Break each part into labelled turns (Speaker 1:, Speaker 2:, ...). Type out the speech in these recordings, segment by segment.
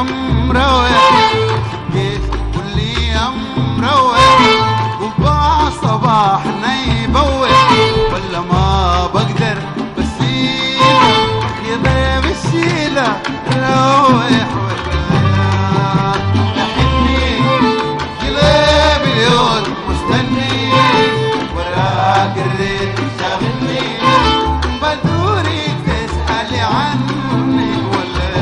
Speaker 1: مروح جيت كلي مروح وبع صباحنا يبوح ولا ما بقدر بسيله يا ذا بشيله روح ولا تحني قلب اليوم مستني وراك الريت شاغلني بدوري تسألي عني ولا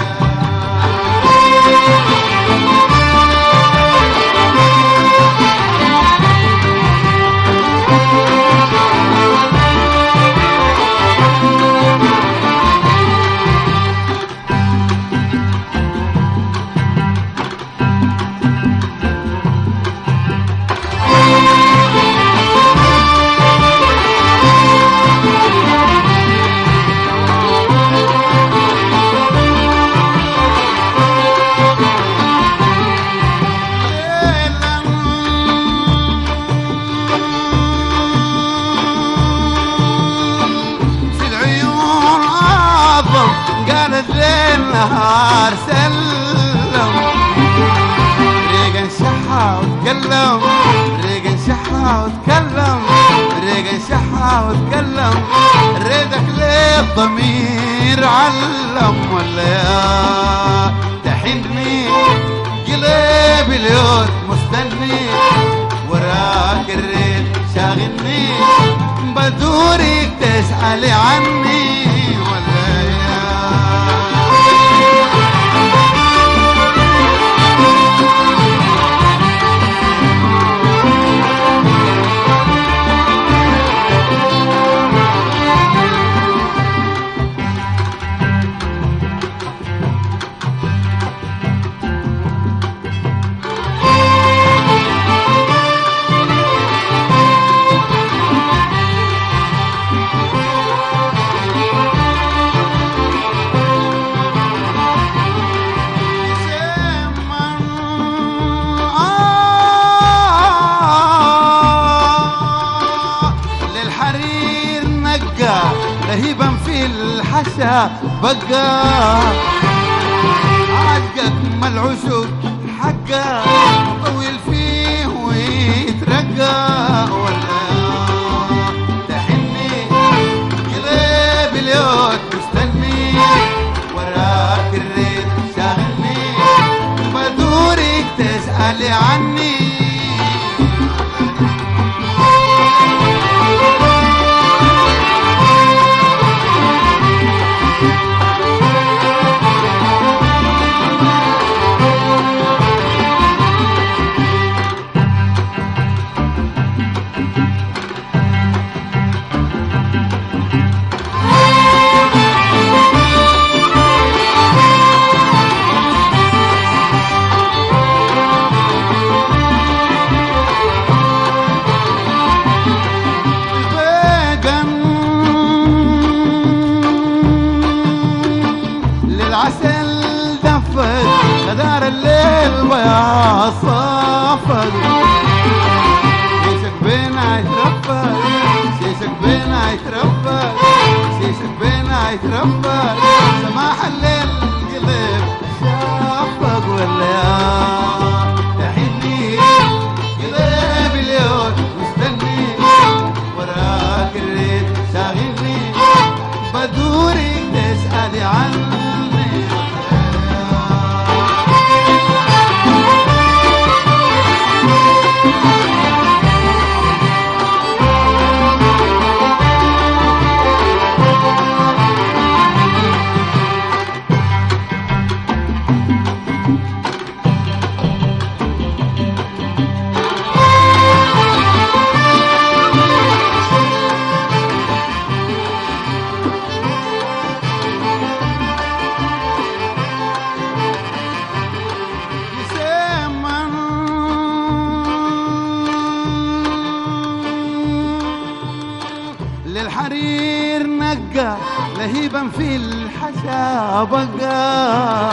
Speaker 1: النهار سلم ريقن شحا وتكلم ريقن شحا وتكلم ريقن شحا وتكلم ريدك ليه الضمير علم ولا يا تحني قلب اليوم مستني وراك الريد شاغلني بدورك تسألي عني ولا يا لهيبا في الحشا بقى عجك ملعوشك حقا طويل فيه ويترقى ولا تحني قلب اليوم مستني وراك الريد شاغلني بدورك تسألي عني العسل دفت غدار الليل ويا صافد شيشك بينا يترفد شيشك بينا يترفد شيشك بينا يترفد سماح الليل قلب شافق ولا تحني قلب اليوم مستني وراك الريد شاغلني بدورك تسألي عني للحرير نقى لهيبا في الحشا بقى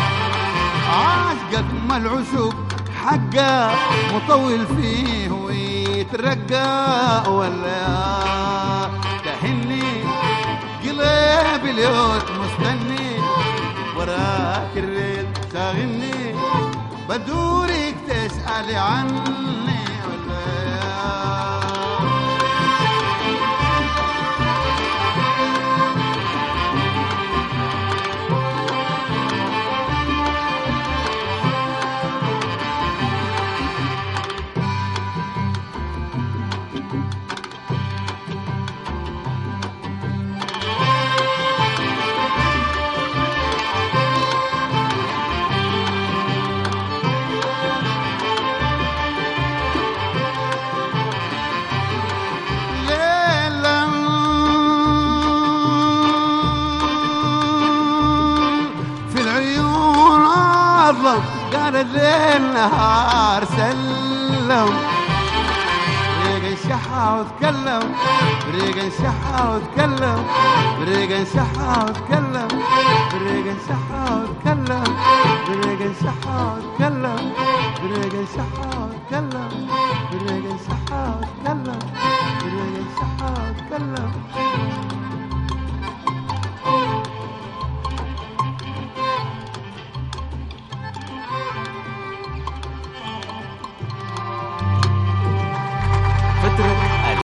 Speaker 1: عاشقك ملعوشك حقا مطول فيه ويترقى ولا تحني قلب اليوم مستني وراك الريد بغني بدورك تسألي عني ولا قال الليل نهار سلم بريق انشحى وتكلم بريق انشحى وتكلم بريق انشحى وتكلم بريق انشحى وتكلم بريق انشحى وتكلم بريق انشحى وتكلم بريق انشحى وتكلم بريق انشحى وتكلم